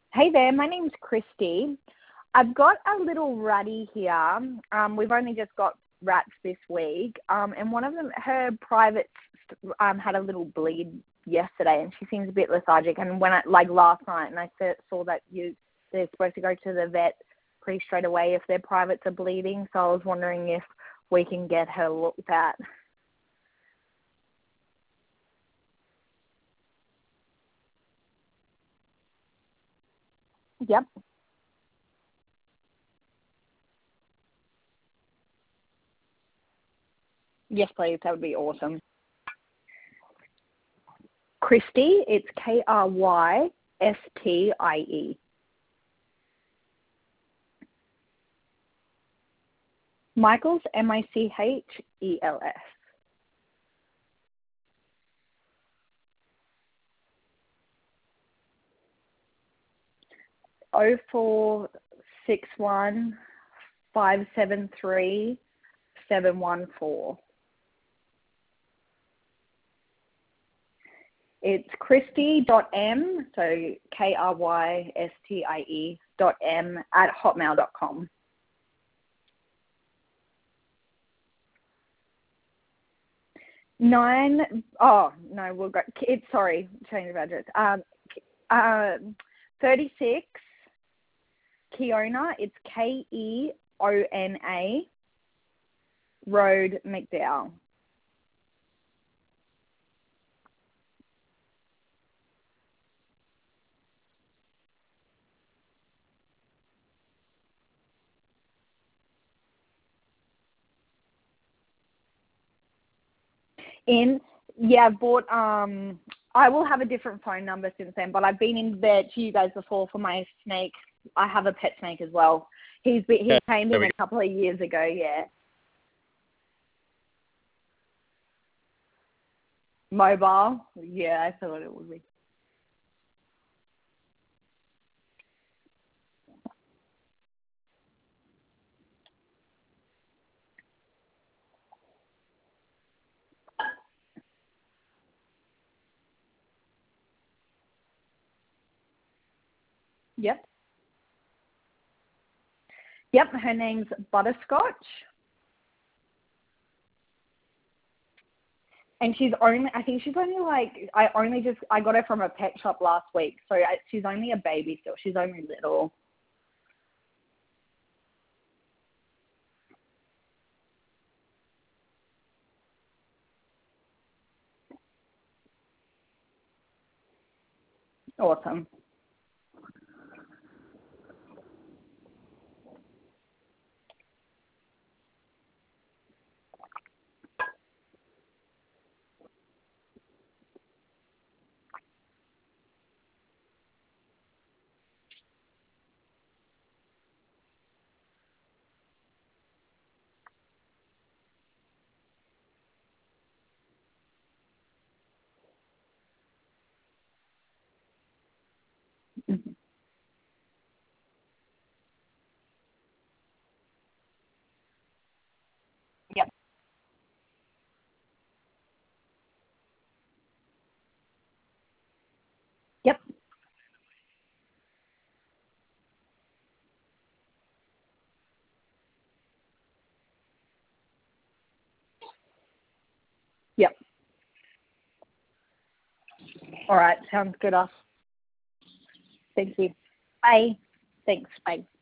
Hey there, my name's Christy. I've got a little ratty here. We've only just got rats this week, and one of them, her privates, had a little bleed yesterday, and she seems a bit lethargic. And when last night, and I saw that they're supposed to go to the vet pretty straight away if their privates are bleeding. So I was wondering if we can get her looked at. Yep. Yes, please. That would be awesome. Christy, it's Krystie. Michaels, Michels. 0461 573 714. It's Christie.m, so Krystie.m @hotmail.com. We'll go. It's sorry, change of address. 36 Keona. It's Keona Road, McDowell. I've bought, I will have a different phone number since then, but I've been in there to you guys before for my snake. I have a pet snake as well. He came in a couple of years ago, yeah. Mobile? Yeah, I thought it would be. Yep. Yep, her name's Butterscotch. And I got her from a pet shop last week. So she's only a baby still. She's only little. Awesome. Mhm. Yep. Yep. Yep. All right. Sounds good. Thank you. Bye. Thanks. Bye.